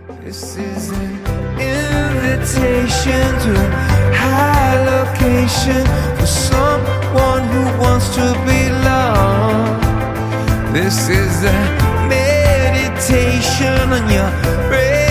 This is an invitation to a high location for someone who wants to belong. This is a meditation on your